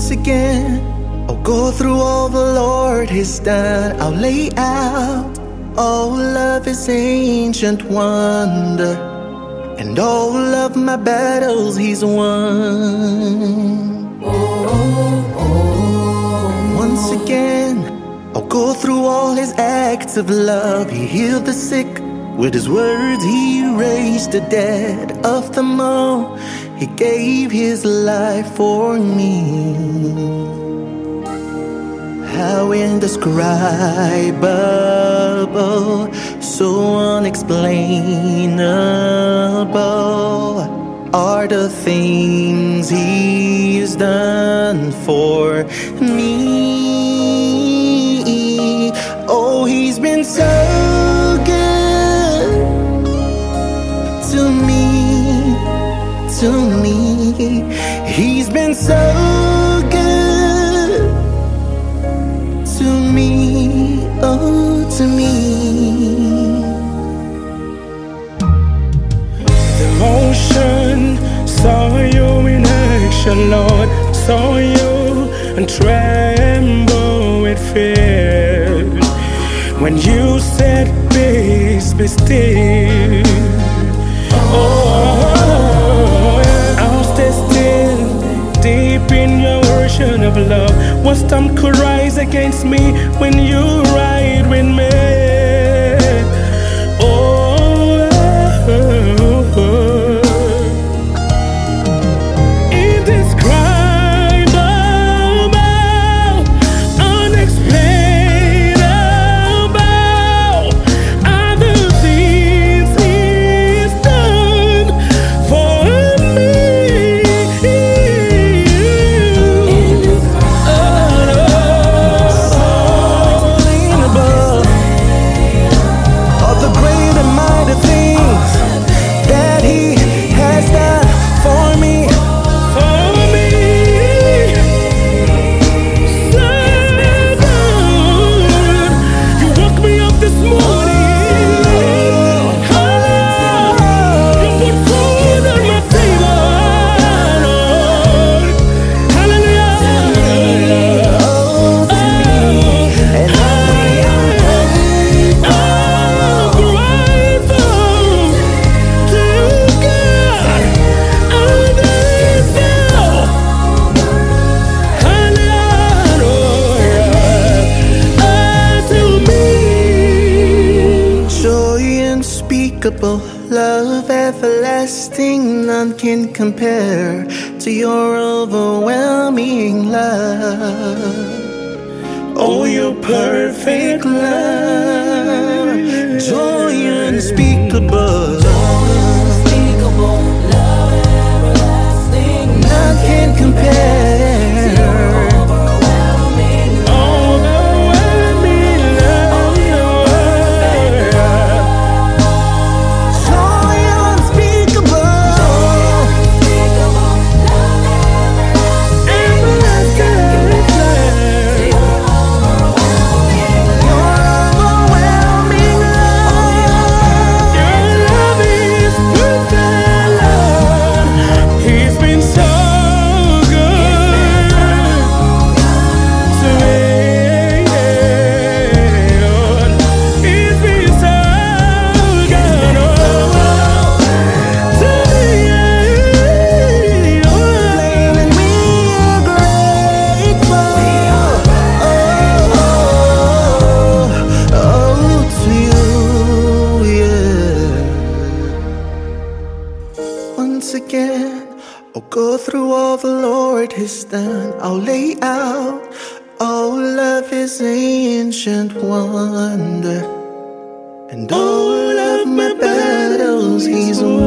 Once again, I'll go through all the Lord has done. I'll lay out all of His ancient wonder, and all of my battles He's won. Once again, I'll go through all His acts of love. He healed the sick with His words, He raised the dead. Of them all, He gave His life for me. How indescribable, so unexplainable are the things He's done for me. Oh, He's been so good to me, to me. He's been so good to me, oh, to me. The ocean saw you in action, Lord, saw you and tremble with fear. When you said, peace, be still. Oh, I'll stay still, deep in your ocean of love. What storm could rise against me when you ride with me? Love everlasting, none can compare to your overwhelming love. Oh, your perfect love, joy unspeakable, love everlasting, none can compare. Once again, I'll go through all the Lord has done. I'll lay out all of His ancient wonder, and all of my battles He's won.